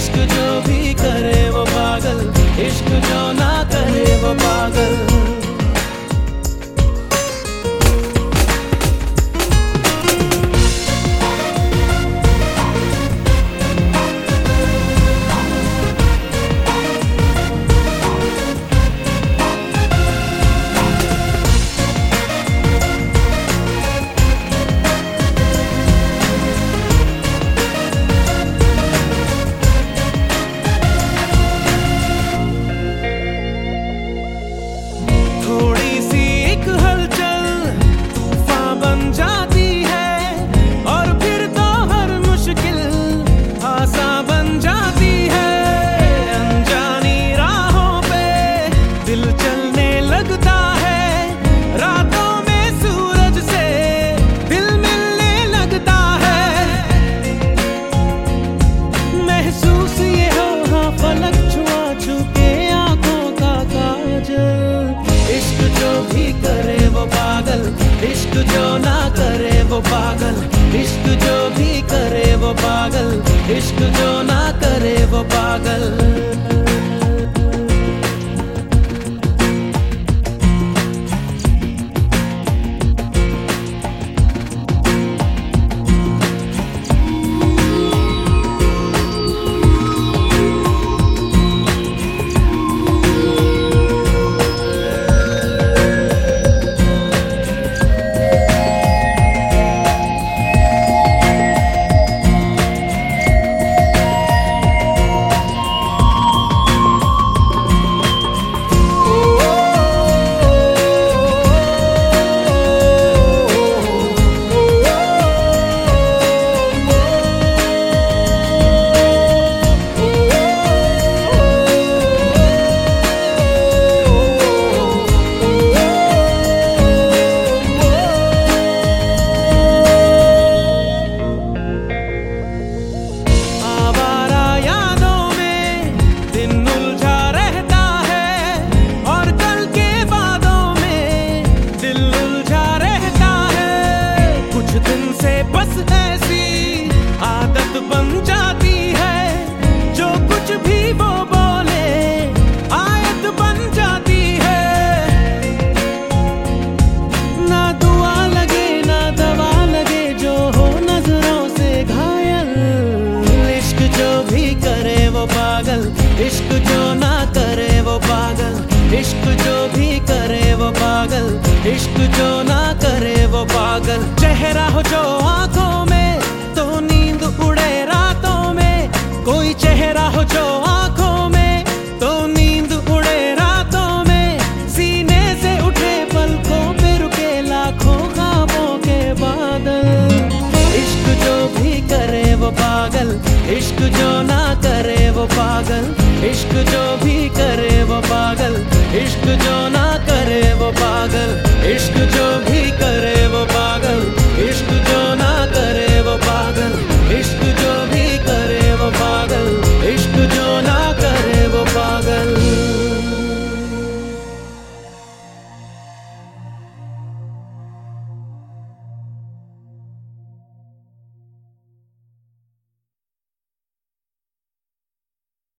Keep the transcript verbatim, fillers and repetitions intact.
इश्क जो भी करे वो पागल, इश्क जो ना करे वो पागल। जाती है और फिर तो हर मुश्किल आसान बन जाती है। अनजानी राहों पे दिल चलने लगता है, रातों में सूरज से दिल मिलने लगता है। महसूस ये हो हाँ फलक छुआ छुके आंखों का काजल। इश्क जो भी करे वो पागल, इश्क जो ना करे वो पागल, इश्क जो भी करे वो पागल, इश्क जो ना करे वो पागल। बस ऐसी आदत बन जाती है, जो कुछ भी वो बोले आयत बन जाती है। ना दुआ लगे ना दवा लगे, जो हो नजरों से घायल। इश्क जो भी करे वो पागल, इश्क जो ना करे वो पागल, इश्क जो भी करे वो पागल, इश्क जो ना करे वो पागल। चेहरा हो जो आंखों में तो नींद उड़े रातों में, कोई चेहरा हो जो आंखों में तो नींद उड़े रातों में। सीने से उठे पलकों पे रुके लाखों ख्वाबों के बादल। इश्क जो भी करे वो पागल, इश्क जो ना करे